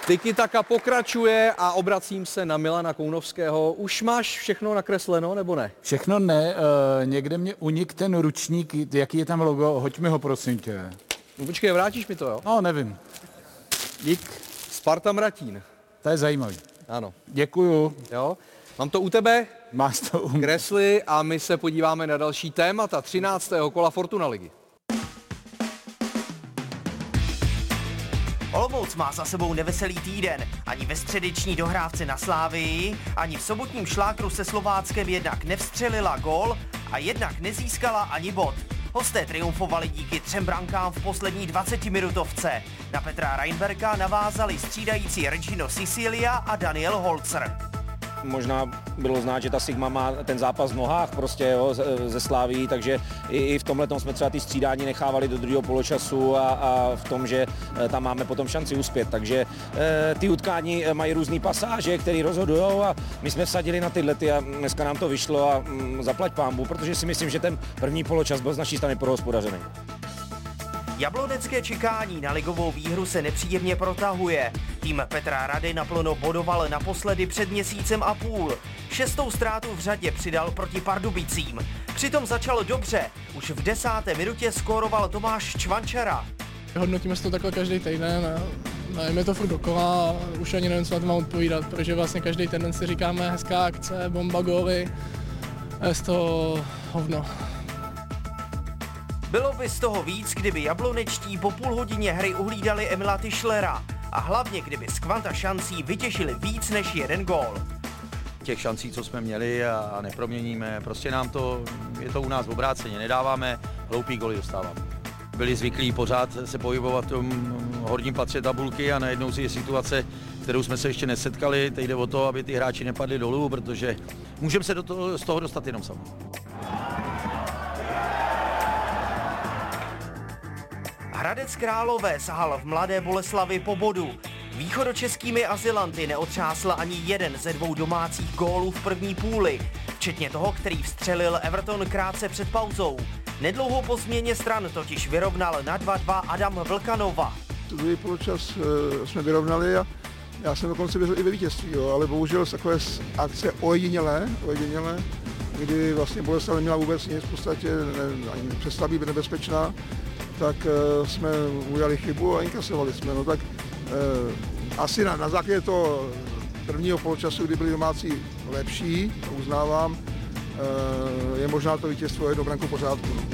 Tiki taka pokračuje a obracím se na Milana Kounovského. Už máš všechno nakresleno, nebo ne? Všechno ne, někde mě unik ten ručník, jaký je tam logo, hoď mi ho prosím tě. No, počkej, vrátíš mi to, jo? No, nevím. Dík. Sparta Mratín. To je zajímavý. Ano. Děkuju. Jo? Mám to u tebe? Máš to u mě. Kresly a my se podíváme na další témata 13. kola Fortuna ligy. Olomouc má za sebou neveselý týden. Ani ve středeční dohrávce na Slávii, ani v sobotním šlákru se Slováckem jednak nevstřelila gól a jednak nezískala ani bod. Hosté triumfovali díky 3 brankám v poslední 20-minutovce. Na Petra Reinberga navázali střídající Regino Sicilia a Daniel Holzer. Možná bylo znát, že ta Sigma má ten zápas v nohách prostě jo, ze Slavií, takže i v tomhletom jsme třeba ty střídání nechávali do druhého poločasu a v tom, že tam máme potom šanci uspět. Takže ty utkání mají různé pasáže, které rozhodujou a my jsme vsadili na tyhle a dneska nám to vyšlo a zaplať pánbu, protože si myslím, že ten první poločas byl z naší strany prohospodařený. Jablonecké čekání na ligovou výhru se nepříjemně protahuje. Tým Petra Rady naplno bodoval naposledy před měsícem a půl. 6. ztrátu v řadě přidal proti Pardubicím. Přitom začal dobře. Už v 10. minutě skóroval Tomáš Čvančara. Hodnotíme si to takhle každý týden a je to furt dokola a už ani nevím, co na to mám odpovídat, protože vlastně každý týden si říkáme hezká akce, bomba, góly, je z toho hovno. Bylo by z toho víc, kdyby jablonečtí po půl hodině hry uhlídali Emila Tischlera a hlavně kdyby z kvanta šancí vytěžili víc než jeden gól. Těch šancí, co jsme měli a neproměníme, prostě nám to, je to u nás v obráceně, nedáváme, hloupý góly dostáváme. Byli zvyklí pořád se pohybovat v tom horním patře tabulky a najednou si je situace, kterou jsme se ještě nesetkali, teď jde o to, aby ty hráči nepadli dolů, protože můžeme se z toho dostat jenom sami. Hradec Králové sahal v Mladé Boleslavi po bodu. Východočeskými azylanty neotřásl ani jeden ze 2 domácích gólů v první půli, včetně toho, který vstřelil Everton krátce před pauzou. Nedlouho po změně stran totiž vyrovnal na 2-2 Adam Vlkanova. Druhý poločas jsme vyrovnali a já jsem dokonce věřil i ve vítězství, jo, ale bohužel z takové akce ojedinělé, kdy vlastně Boleslav neměla vůbec nic, v podstatě ani přestala být nebezpečná, tak jsme udělali chybu a inkasovali jsme. No tak asi na základě toho prvního poločasu, kdy byli domácí lepší, to uznávám, je možná to vítězstvo jednou branku pořádku. No.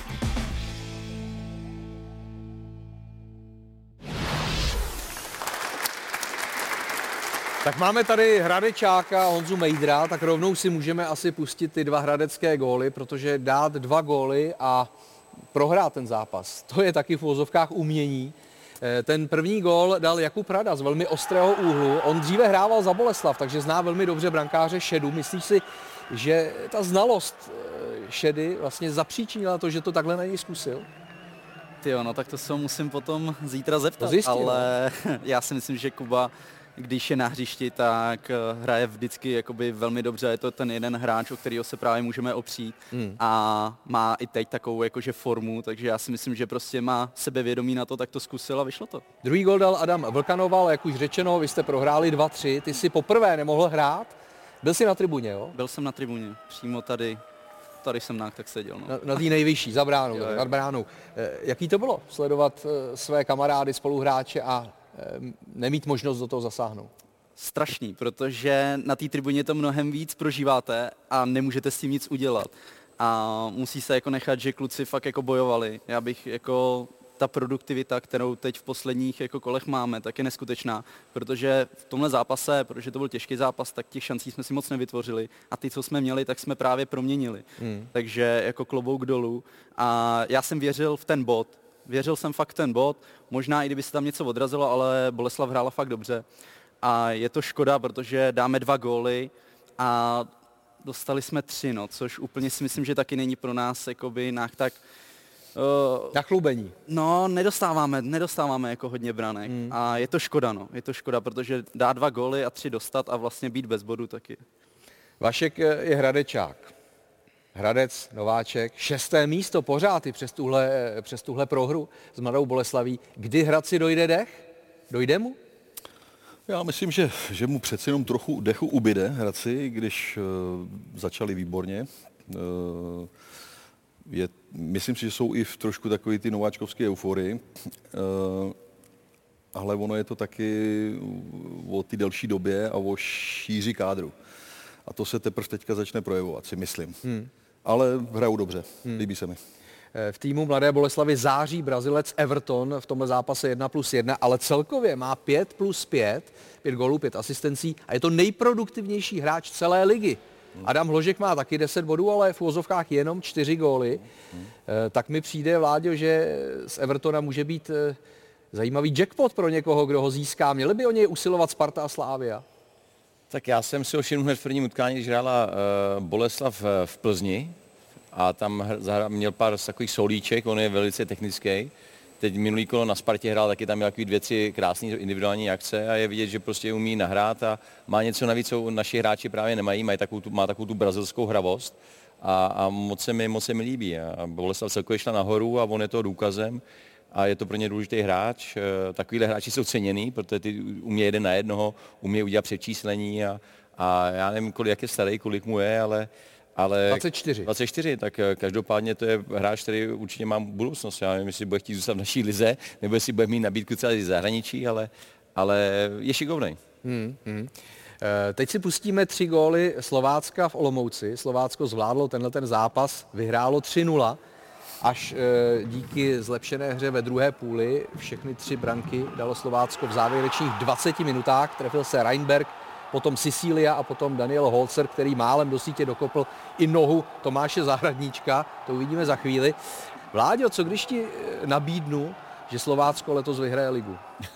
Tak máme tady Hradečáka a Honzu Mejdra, tak rovnou si můžeme asi pustit ty 2 hradecké góly, protože dát 2 góly a prohrát ten zápas, to je taky v uvozovkách umění. Ten první gól dal Jakub Rada z velmi ostrého úhlu. On dříve hrával za Boleslav, takže zná velmi dobře brankáře Šedu. Myslíš si, že ta znalost Šedy vlastně zapříčinila to, že to takhle na něj zkusil? Tyjo, no tak to se ho musím potom zítra zeptat, zjistí, ale já si myslím, že Kuba, když je na hřišti, tak hraje vždycky jakoby velmi dobře. Je to ten jeden hráč, o kterého se právě můžeme opřít a má i teď takovou jakože formu, takže já si myslím, že prostě má sebevědomí na to, tak to zkusil a vyšlo to. Druhý gól dal Adam Vlkanova, ale jak už řečeno, vy jste prohráli 2-3, ty jsi poprvé nemohl hrát, byl jsi na tribuně, jo? Byl jsem na tribuně, přímo tady jsem tak seděl. No. Na té nejvyšší, za bránou, nad bránou. Jaký to bylo sledovat své kamarády, spoluhráče a nemít možnost do toho zasáhnout? Strašný, protože na té tribuně to mnohem víc prožíváte a nemůžete s tím nic udělat. A musí se jako nechat, že kluci fakt jako bojovali. Já bych jako ta produktivita, kterou teď v posledních jako kolech máme, tak je neskutečná, protože v tomhle zápase, protože to byl těžký zápas, tak těch šancí jsme si moc nevytvořili a ty, co jsme měli, tak jsme právě proměnili. Takže jako klobouk dolů a já jsem věřil v ten bod. Věřil jsem fakt ten bod, možná i kdyby se tam něco odrazilo, ale Boleslav hrála fakt dobře. A je to škoda, protože dáme 2 góly a dostali jsme 3, no, což úplně si myslím, že taky není pro nás jakoby tak nachlubení. No, nedostáváme jako hodně branek. A je to škoda, protože dá 2 góly a 3 dostat a vlastně být bez bodu taky. Vašek je Hradečák. Hradec, nováček, 6. místo pořád i přes tuhle prohru s Mladou Boleslaví. Kdy Hradci dojde dech? Dojde mu? Já myslím, že mu přeci jenom trochu dechu ubyde Hradci, když začali výborně. Myslím si, že jsou i v trošku takový ty nováčkovské euforii, ale ono je to taky o ty delší době a o šíři kádru. A to se teprve teďka začne projevovat, si myslím. Ale hrajou dobře, líbí se mi. V týmu Mladé Boleslavi září Brazilec Everton v tomhle zápase 1+1, ale celkově má 5+5, 5 gólů, 5 asistencí a je to nejproduktivnější hráč celé ligy. Adam Hložek má taky 10 bodů, ale v uvozovkách jenom 4 góly. Tak mi přijde, Vláďo, že z Evertona může být zajímavý jackpot pro někoho, kdo ho získá. Měli by o něj usilovat Sparta a Slavia? Tak já jsem si ho všiml hned v prvním utkání, když hrála Boleslav v Plzni a tam měl pár takových solíček, on je velice technický. Teď minulý kolo na Spartě hrál, taky tam měl takový 2-3 krásné individuální akce a je vidět, že prostě umí nahrát a má něco navíc, co naši hráči právě nemají, má takovou tu brazilskou hravost a moc se mi líbí. A Boleslav celkově šla nahoru a on je toho důkazem a je to pro ně důležitý hráč. Takovýhle hráči jsou ceněný, protože ty umí jeden na jednoho, umí udělat přečíslení a já nevím, jak je starý, kolik mu je, ale 24, tak každopádně to je hráč, který určitě má budoucnost. Já nevím, jestli bude chtít zůstat v naší lize, nebo jestli bude mít nabídku celé zahraničí, ale je šikovnej. Teď si pustíme 3 góly Slovácka v Olomouci. Slovácko zvládlo tenhle zápas, vyhrálo 3-0, až díky zlepšené hře ve druhé půli všechny 3 branky dalo Slovácko v závěrečných 20 minutách. Trefil se Reinberg, potom Sicília a potom Daniel Holzer, který málem do sítě dokopl i nohu Tomáše Zahradníčka. To uvidíme za chvíli. Vláďo, co když ti nabídnu, že Slovácko letos vyhraje ligu?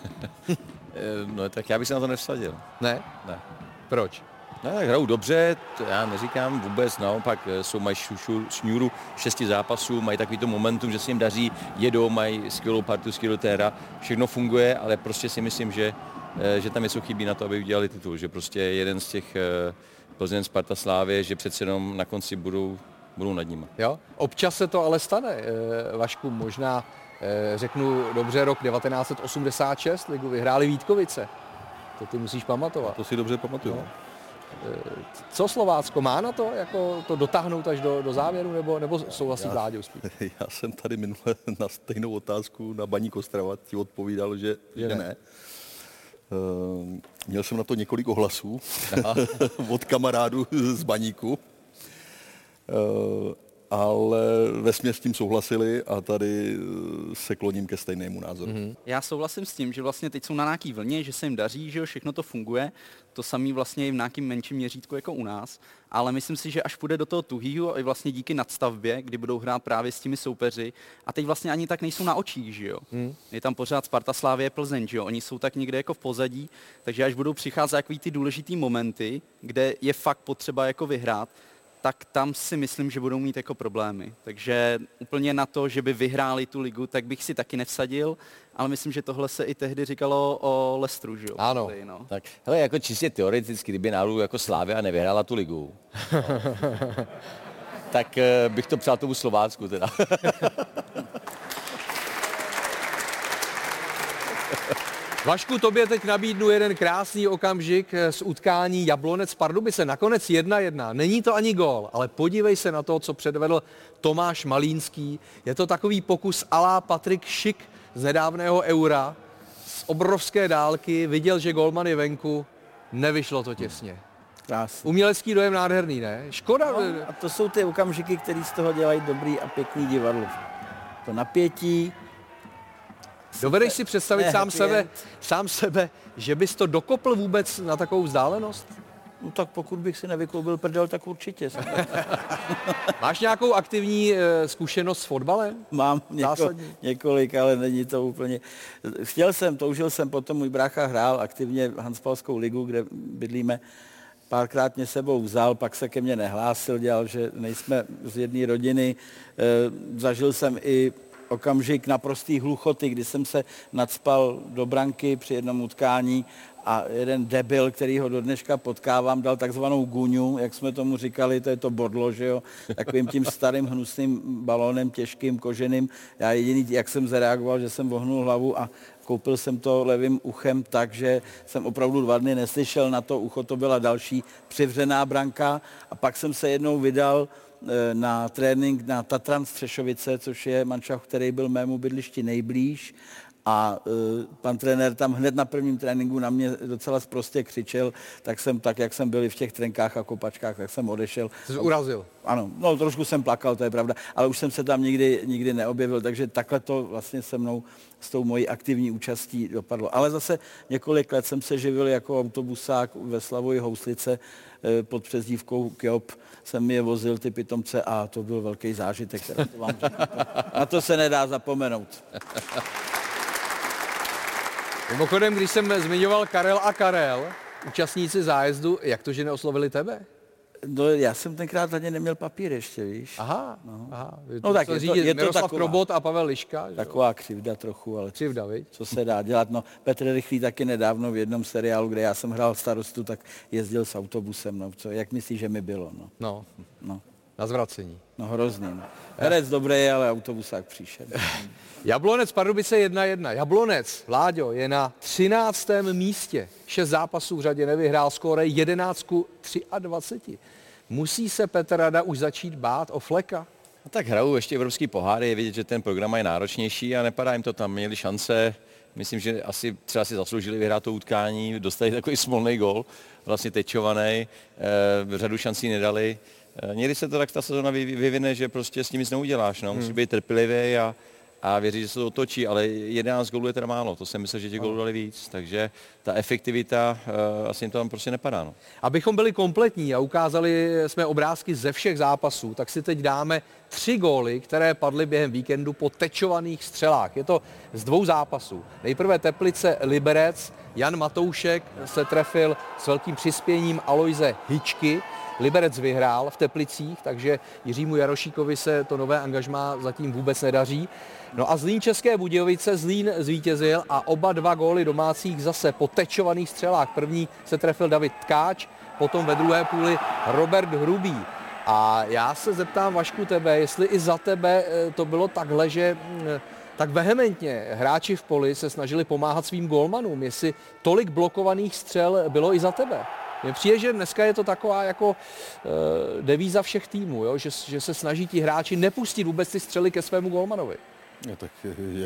No tak já bych se na to nevsadil. Ne? Ne. Proč? No, tak hrajou dobře, to já neříkám vůbec, naopak mají šňůru 6 zápasů, mají takový to momentum, že se jim daří, jedou, mají skvělou partu, skvělou téra, všechno funguje, ale prostě si myslím, že tam něco chybí na to, aby udělali titul, že prostě jeden z těch Plzeň, Sparta, Slávie, že přece jenom na konci budou nad nimi. Jo? Občas se to ale stane, Vašku, možná řeknu dobře, rok 1986 ligu vyhráli Vítkovice. To ty musíš pamatovat. To si dobře pamatuju. No. Co Slovácko má na to, jako to dotáhnout až do závěru, nebo souhlasí Vláďou spíš? Já jsem tady minule na stejnou otázku na Baník Ostrava ti odpovídal, že ne. Měl jsem na to několik ohlasů od kamarádů z Baníku, ale vesměs s tím souhlasili a tady se kloním ke stejnému názoru. Já souhlasím s tím, že vlastně teď jsou na nějaký vlně, že se jim daří, že všechno to funguje. To samé vlastně i v nějakým menším měřítku jako u nás. Ale myslím si, že až půjde do toho tuhýho i vlastně díky nadstavbě, kdy budou hrát právě s těmi soupeři. A teď vlastně ani tak nejsou na očích, že jo. Je tam pořád Sparta, Slávie, Plzeň, že jo. Oni jsou tak někde jako v pozadí, takže až budou přicházet takový ty důležitý momenty, kde je fakt potřeba jako vyhrát, tak tam si myslím, že budou mít jako problémy. Takže úplně na to, že by vyhráli tu ligu, tak bych si taky nevsadil, ale myslím, že tohle se i tehdy říkalo o Leicesteru, že jo? Ano. No. Tak hele, jako čistě teoreticky, kdyby náhodou jako Slavia nevyhrála tu ligu, tak bych to přál tomu Slovácku teda. Vašku, tobě teď nabídnu jeden krásný okamžik z utkání Jablonec Pardubice. Nakonec 1-1. Není to ani gól, ale podívej se na to, co předvedl Tomáš Malínský. Je to takový pokus alá Patrik Šik z nedávného Eura. Z obrovské dálky viděl, že golman je venku. Nevyšlo to těsně. Krásný. Umělecký dojem nádherný, ne? Škoda. No, a to jsou ty okamžiky, které z toho dělají dobrý a pěkný divadlo. To napětí. Dovedeš si představit sám sebe, že bys to dokopl vůbec na takovou vzdálenost? No tak pokud bych si nevykloubil prdel, tak určitě. Máš nějakou aktivní zkušenost s fotbalem? Mám několik, ale není to úplně... toužil jsem, potom můj brácha hrál aktivně Hanspalskou ligu, kde bydlíme. Párkrát mě sebou vzal, pak se ke mně nehlásil, dělal, že nejsme z jedné rodiny. Zažil jsem i okamžik naprostý hluchoty, kdy jsem se nacpal do branky při jednom utkání a jeden debil, který ho do dneška potkávám, dal takzvanou guňu, jak jsme tomu říkali, to je to bodlo, že jo, takovým tím starým hnusným balónem, těžkým, koženým. Já jediný, jak jsem zareagoval, že jsem vohnul hlavu a koupil jsem to levým uchem tak, že jsem opravdu 2 dny neslyšel na to ucho, to byla další přivřená branka a pak jsem se jednou vydal na trénink na Tatran Střešovice, což je manšaft, který byl mému bydlišti nejblíž. A pan trenér tam hned na prvním tréninku na mě docela sprostě křičel, tak jak jsem byl v těch trenkách a kopačkách, tak jsem odešel. Jsi urazil? Ano, no trošku jsem plakal, to je pravda, ale už jsem se tam nikdy neobjevil, takže takhle to vlastně se mnou s tou mojí aktivní účastí dopadlo. Ale zase několik let jsem se živil jako autobusák ve Slavoji Houslice pod přezdívkou Kjop, jsem je vozil ty pitomce a to byl velký zážitek, teda to vám řeknu. Na to se nedá zapomenout. Mimochodem, když jsem zmiňoval Karel a Karel, účastníci zájezdu, jak to, že neoslovili tebe? No, já jsem tenkrát ani neměl papír ještě, víš. Aha. No tak je to Miroslav taková, Krobot a Pavel Liška. taková křivda trochu, ale Křivda, viď? co se dá dělat. No, Petr Rychlý taky nedávno v jednom seriálu, kde já jsem hrál starostu, tak jezdil s autobusem. No. Jak myslíš, že mi bylo? No. Na zvracení. No hrozný. No. Herec dobrý, ale autobusák příšer. Jablonec Pardubice 1-1. Jablonec, Láďo, je na 13. místě. 6 zápasů v řadě nevyhrál, skóre 11-23. Musí se Petr Rada už začít bát o Fleka? No tak hrajou ještě evropský poháry, je vidět, že ten program je náročnější a nepadá jim to tam. Měli šance, myslím, že asi třeba si zasloužili vyhrát to utkání, dostali takový smolný gól, vlastně tečovaný, řadu šancí nedali. Někdy se to tak ta sezona vyvine, že prostě s tím nic neuděláš, no. Musí být trpělivý a věřit, že se to otočí, ale 11 gólů je teda málo, to jsem myslel, že těch gólů dali víc, takže ta efektivita asi jim to tam prostě nepadá. No. Abychom byli kompletní a ukázali jsme obrázky ze všech zápasů, tak si teď dáme 3 góly, které padly během víkendu po tečovaných střelách. Je to z 2 zápasů. Nejprve Teplice Liberec, Jan Matoušek se trefil s velkým přispěním Alojze Hičky. Liberec vyhrál v Teplicích, takže Jiřímu Jarošíkovi se to nové angažmá zatím vůbec nedaří. No a Zlín České Budějovice, Zlín zvítězil a oba 2 góly domácích zase po tečovaných střelách. První se trefil David Tkáč, potom ve druhé půli Robert Hrubý. A já se zeptám, Vašku, tebe, jestli i za tebe to bylo takhle, že tak vehementně hráči v poli se snažili pomáhat svým gólmanům, jestli tolik blokovaných střel bylo i za tebe. Mně přijde, že dneska je to taková jako devíza všech týmů, jo? Že se snaží ti hráči nepustit vůbec ty střely ke svému gólmanovi. No, tak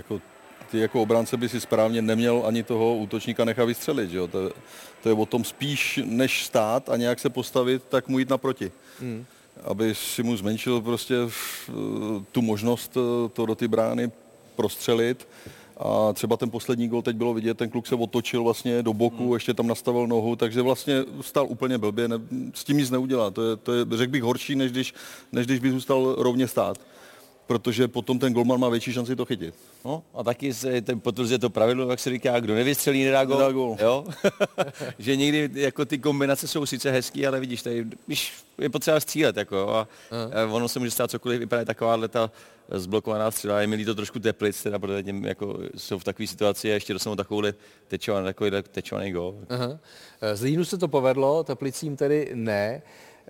ty jako obránce by si správně neměl ani toho útočníka nechat vystřelit. Že jo? To je o tom spíš než stát a nějak se postavit, tak mu jít naproti. Aby si mu zmenšil prostě tu možnost to do ty brány prostřelit. A třeba ten poslední gol teď bylo vidět, ten kluk se otočil vlastně do boku, ještě tam nastavil nohu, takže vlastně stál úplně blbě, s tím nic neudělá. To je řekl bych, horší, než když by zůstal rovně stát. Protože potom ten golman má větší šanci to chytit. No a taky se potvrzuje to pravidlo, jak se říká, kdo nevystřelí, nedá gól. Jo? Že někdy jako ty kombinace jsou sice hezký, ale vidíš, tady je potřeba střílet. Jako, a ono se může stát cokoliv, vypadá takováhle ta zblokovaná střela. Je mi líto trošku Teplic, teda, protože tím, jako, jsou v takové situaci a ještě dostanou takový tečovaný gól. Zlínu se to povedlo, Teplicím tedy ne.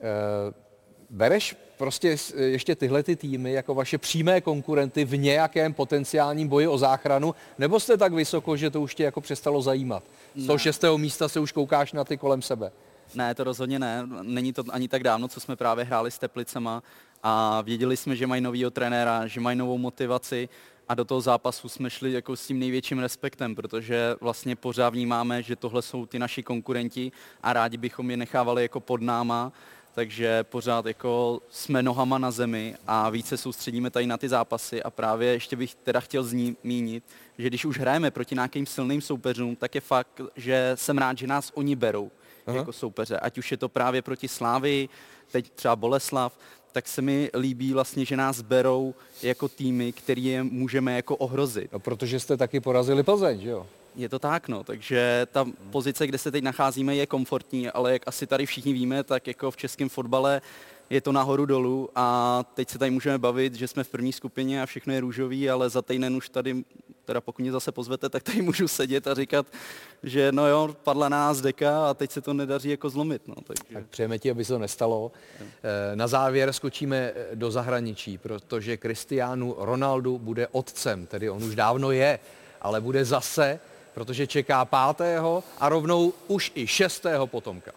Bereš prostě ještě tyhle ty týmy jako vaše přímé konkurenty v nějakém potenciálním boji o záchranu, nebo jste tak vysoko, že to už tě jako přestalo zajímat? Z toho 6. místa se už koukáš na ty kolem sebe. Ne, to rozhodně ne. Není to ani tak dávno, co jsme právě hráli s Teplicema a věděli jsme, že mají novýho trenéra, že mají novou motivaci a do toho zápasu jsme šli jako s tím největším respektem, protože vlastně pořád vnímáme, že tohle jsou ty naši konkurenti a rádi bychom je nechávali jako pod náma, takže pořád jako jsme nohama na zemi a více soustředíme tady na ty zápasy a právě ještě bych teda chtěl zmínit, že když už hrajeme proti nějakým silným soupeřům, tak je fakt, že jsem rád, že nás oni berou jako soupeře, ať už je to právě proti Slávii, teď třeba Boleslav, tak se mi líbí vlastně, že nás berou jako týmy, který je můžeme jako ohrozit. No, protože jste taky porazili Plzeň, že jo? Je to tak, no, takže ta pozice, kde se teď nacházíme, je komfortní, ale jak asi tady všichni víme, tak jako v českém fotbale je to nahoru dolů a teď se tady můžeme bavit, že jsme v první skupině a všechno je růžový, ale za týden už tady, teda pokud mě zase pozvete, tak tady můžu sedět a říkat, že no jo, padla na nás deka a teď se to nedaří jako zlomit. No, takže... Tak přejeme ti, aby se to nestalo. Na závěr skočíme do zahraničí, protože Cristiano Ronaldo bude otcem, tedy on už dávno je, ale bude zase, protože čeká 5. a rovnou už i 6. potomka.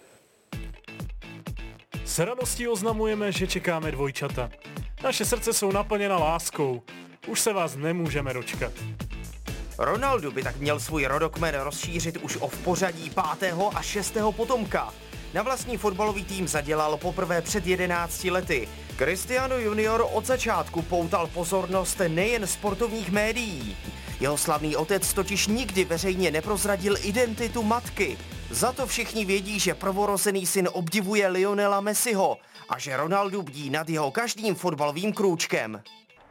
S radostí oznamujeme, že čekáme dvojčata. Naše srdce jsou naplněna láskou. Už se vás nemůžeme dočkat. Ronaldo by tak měl svůj rodokmen rozšířit už o v pořadí 5. a 6. potomka. Na vlastní fotbalový tým zadělal poprvé před 11 lety. Cristiano Junior od začátku poutal pozornost nejen sportovních médií. Jeho slavný otec totiž nikdy veřejně neprozradil identitu matky. Za to všichni vědí, že prvorozený syn obdivuje Lionela Messiho a že Ronaldo bdí nad jeho každým fotbalovým krůčkem.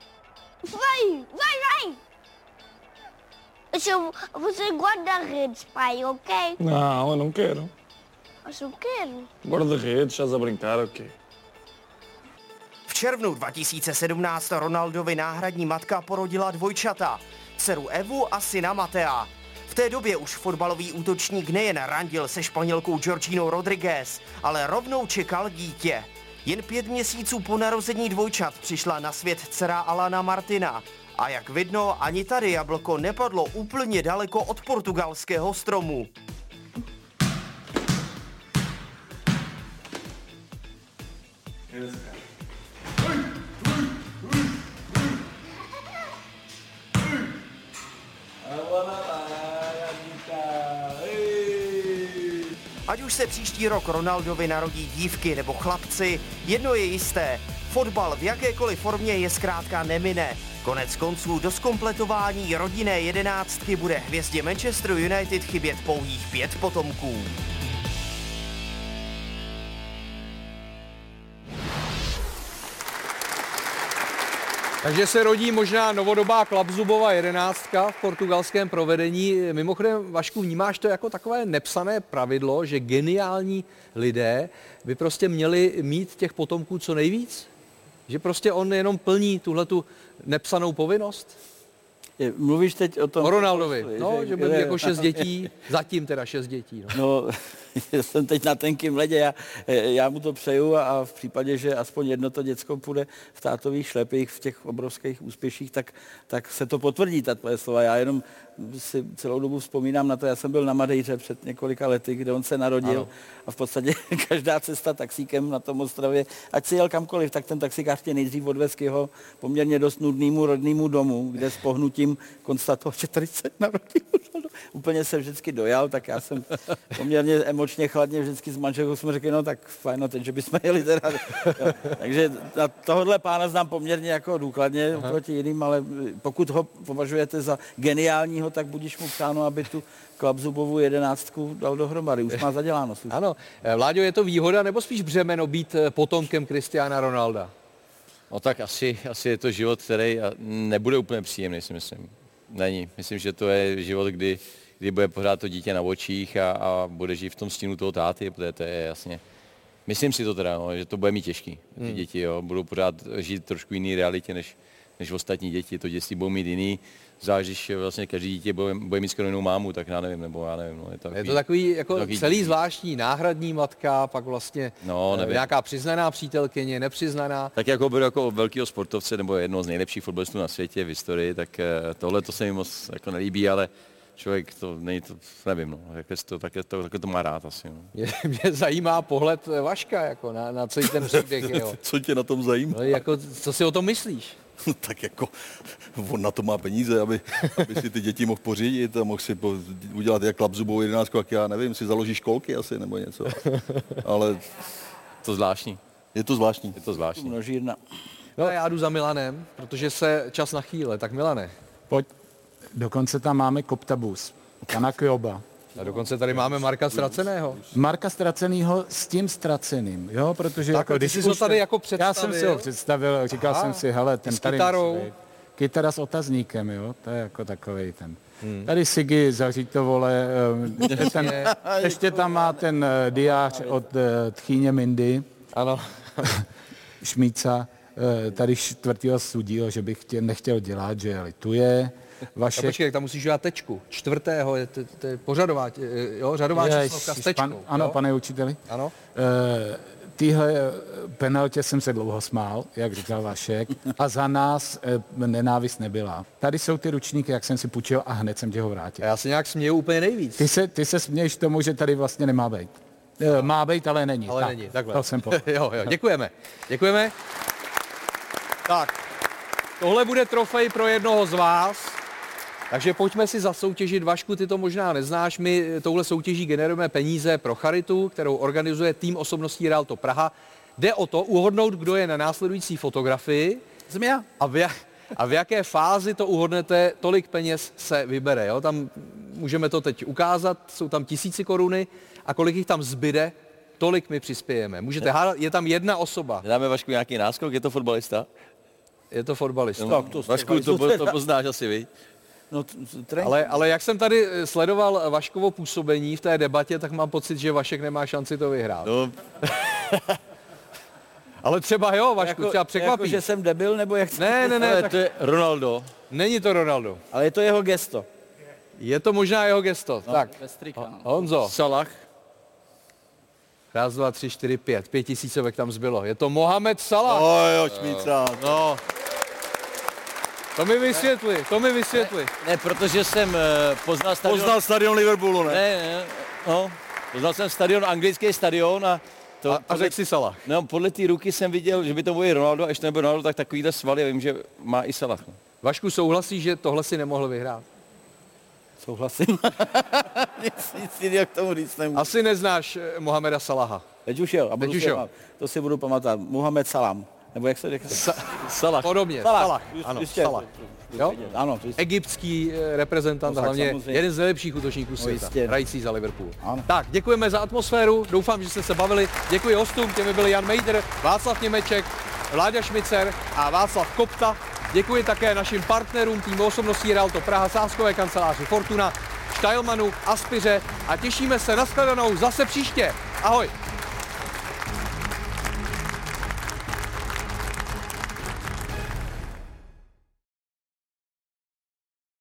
Vai! Você guarda redes, pai, ok? Não, eu não quero. Mas eu quero. Guarda redes, estás a brincar, ok? V červnu 2017 Ronaldovi náhradní matka porodila dvojčata, dceru Evu a syna Matea. V té době už fotbalový útočník nejen randil se Španělkou Georginou Rodriguez, ale rovnou čekal dítě. Jen 5 měsíců po narození dvojčat přišla na svět dcera Alana Martina. A jak vidno, ani tady jablko nepadlo úplně daleko od portugalského stromu. Ať už se příští rok Ronaldovi narodí dívky nebo chlapci, jedno je jisté, fotbal v jakékoliv formě je zkrátka nemine. Konec konců do zkompletování rodinné 11 bude hvězdě Manchester United chybět pouhých 5 potomků. Takže se rodí možná novodobá Klapzubova 11 v portugalském provedení. Mimochodem, Vašku, vnímáš to jako takové nepsané pravidlo, že geniální lidé by prostě měli mít těch potomků co nejvíc? Že prostě on jenom plní tuhletu nepsanou povinnost? Mluvíš teď o tom... O Ronaldovi, no, že bude jako 6 dětí, zatím teda 6 dětí. No, jsem teď na tenkým ledě, já mu to přeju a v případě, že aspoň jedno to děcko půjde v tátových šlepích, v těch obrovských úspěších, tak se to potvrdí, ta tvoje slova. Já jenom si celou dobu vzpomínám na to, já jsem byl na Madejře před několika lety, kde on se narodil. Ano. A v podstatě každá cesta taxíkem na tom ostrově, ať si jel kamkoliv, tak ten taxikář tě nejdřív odvez k jeho poměrně dost nudnému rodnému domu, kde s pohnutím konstatoval, že tady se narodil. Úplně se vždycky dojal, tak já jsem poměrně emočně chladně vždycky s manželkou jsme řekli, no tak fajn, no teď, že bychom jeli teda. Takže tohohle pána znám poměrně jako důkladně oproti jiným, ale pokud ho považujete za geniálního, tak budíš mu přáno, aby tu Klapzubovu 11 dal dohromady. Už má zaděláno. Ano. Vláďo, je to výhoda nebo spíš břemeno být potomkem Cristiana Ronalda? No tak asi je to život, který nebude úplně příjemný, si myslím. Není. Myslím, že to je život, kdy bude pořád to dítě na očích a bude žít v tom stínu toho táty, protože to je jasně. Myslím si to teda, no, že to bude mít těžký. Ty děti budou pořád žít trošku jiný realitě než ostatní děti. To dětství budou mít jiný. Zvlášť, když vlastně každý dítě bude mít skoro jinou mámu, tak já nevím. No, je to takový jako celý zvláštní náhradní matka, pak vlastně nějaká přiznaná přítelkyně, nepřiznaná. Tak jako beru jako velkého sportovce nebo jednoho z nejlepších fotbalistů na světě v historii, tak tohle to se mi moc jako nelíbí, ale člověk to není to, nevím, no, takhle to má rád asi. No. Mě zajímá pohled Vaška jako na celý ten příběh. Jo. Co tě na tom zajímá? No, jako, co si o tom myslíš? Tak jako on na to má peníze, aby si ty děti mohl pořídit a mohl si udělat jak Klapzubovou 11, jak já nevím, si založí školky asi nebo něco. Ale to zvláštní. Je to zvláštní. Je to zvláštní. Množírna. No a já jdu za Milanem, protože se čas nachýle. Tak Milane. Pojď. Dokonce tam máme Koptabus, Pana Kjoba. A dokonce tady máme Marka Ztraceného. Marka Ztracenýho s tím ztraceným, jo, protože tak, jako když jsi to tady jako představil. Já jsem si ho představil, říkal jsem si, hele, ten tady kytara s otazníkem, jo, to je jako takovej ten. Tady Sigi Zařítovole, ještě tam má ten diář od tchýně Mindy. Ano. Šmíca tady čtvrtýho sudího, že bych tě nechtěl dělat, že lituje. Vašek... Počkej, tam musíš dělat tečku. Čtvrtého je pořadová, jo, řadová číslovka s tečkou. Ano, jo? pane učiteli. Ano. Týhle penaltě jsem se dlouho smál, jak říkal Vašek, a za nás nenávist nebyla. Tady jsou ty ručníky, jak jsem si půjčil a hned jsem tě ho vrátil. A já se nějak směju úplně nejvíc. Ty se směješ tomu, že tady vlastně nemá být. Má být, ale není. Ale tak, není, takhle. To jsem jo, děkujeme. Děkujeme. Tak, tohle bude trofej pro jednoho z vás. Takže pojďme si zasoutěžit. Vašku, ty to možná neznáš, my touhle soutěží generujeme peníze pro charitu, kterou organizuje tým osobností Realto Praha. Jde o to uhodnout, kdo je na následující fotografii. Jsem já. A v jaké fázi to uhodnete, tolik peněz se vybere. Jo? Tam můžeme to teď ukázat, jsou tam 1000 koruny a kolik jich tam zbyde, tolik my přispějeme. Můžete hádat, je tam jedna osoba. Dáme Vašku nějaký náskok, je to fotbalista? Je to fotbalista. No, Vašku, to poznáš asi, viď? No, ale jak jsem tady sledoval Vaškovo působení v té debatě, tak mám pocit, že Vašek nemá šanci to vyhrát. No. Ale třeba jo, Vašku, třeba překvapí. Jako, že jsem debil, nebo jak... Ne, tak... to je Ronaldo. Není to Ronaldo. Ale je to jeho gesto. Je to možná jeho gesto. No, tak, Honzo. Salah. 1, 2, 3, 4, 5. 5000 tam zbylo. Je to Mohamed Salah. Jo, Šmíca. No. To mi vysvětli. Ne, protože jsem poznal stadion Liverpoolu, ne? Ne, no. Poznal jsem stadion, anglický stadion a řekl si Salah. No, podle té ruky jsem viděl, že by to byl Ronaldo, a když to nebyl Ronaldo, tak takovýhle svaly, vím, že má i Salah. Vašku, souhlasí, že tohle si nemohl vyhrát? Souhlasím. nic jiného k tomu říct nemůžu. Asi neznáš Mohameda Salaha. Teď už jo. To si budu pamatovat. Mohamed Salam. Nebo jak se řekne? Salah. Podobně. Salah. Ano, jistě. Salah. Jo? Ano, egyptský reprezentant, no, hlavně samozřejmě. jeden z nejlepších útočníků světa, hrající za Liverpool. Ano. Tak, děkujeme za atmosféru, doufám, že jste se bavili. Děkuji hostům, těmi byli Jan Mejder, Václav Němeček, Vláďa Šmicer a Václav Kopta. Děkuji také našim partnerům týmu osobností Realto Praha, sázkové kanceláři Fortuna, Štajlmanu, Aspiře a těšíme se na shledanou zase příště. Ahoj!